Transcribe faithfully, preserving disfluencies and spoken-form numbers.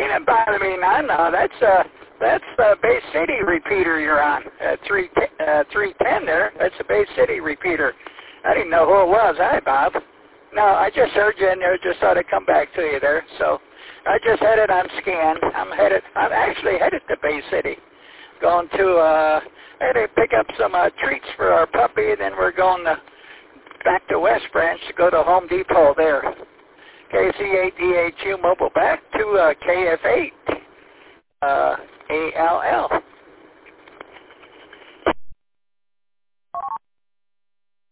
didn't bother me none. No, that's uh, that's the Bay City repeater you're on. Uh, three uh, three ten there. That's the Bay City repeater. I didn't know who it was. Hi, Bob. No, I just heard you in there. Just thought I'd come back to you there. So I just had it on scan. I'm headed. I'm actually headed to Bay City. Going to uh, I had to pick up some uh, treats for our puppy. Then we're going to back to West Branch to go to Home Depot there. K C eight D H U mobile back to uh, K F eight uh, A L L.